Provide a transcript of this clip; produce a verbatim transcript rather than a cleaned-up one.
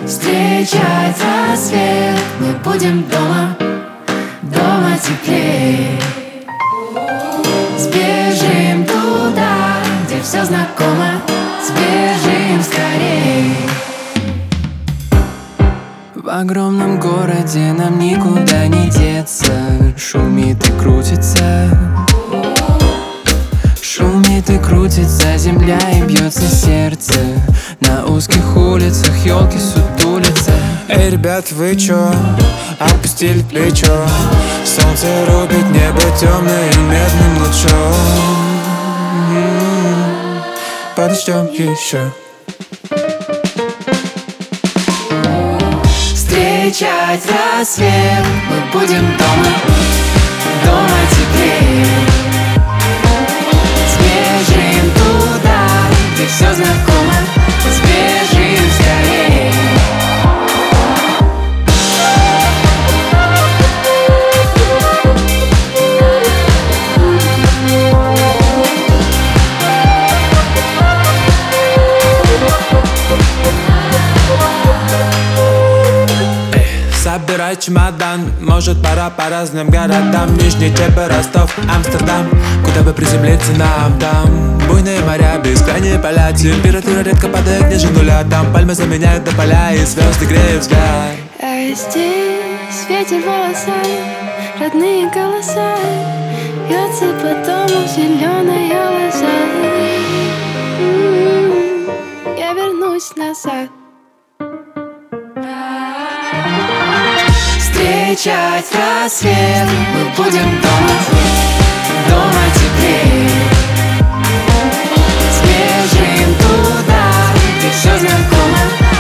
Встречать рассвет, мы будем дома, дома теплее. Сбежим туда, где все знакомо, сбежим скорее. В огромном городе нам никуда не деться. Шумит и крутится, шумит и крутится земля, и бьется сердце. На узких улицах елки сутулятся. Эй, ребят, вы чё? Опустили плечо. Солнце рубит небо темное медным лучом. Подождем еще. Встречать рассвет, мы будем дома, дома теплее. Сбежим туда, где все знакомо, сбежим скорее. Собирай чемодан, может пора по разным городам. Нижний Чепа, Ростов, Амстердам. Куда бы приземлиться нам там? Буйные моря, бескрайние поля. Температура редко падает ниже нуля. Там пальмы заменяют до поля, и звезды греют взгляд. А здесь ветер в волосах, родные голоса. Вьется по дому зеленая лоза. М-м-м, я вернусь назад. Встречать рассвет, мы будем дома, дома теплее. Сбежим туда, где все знакомо,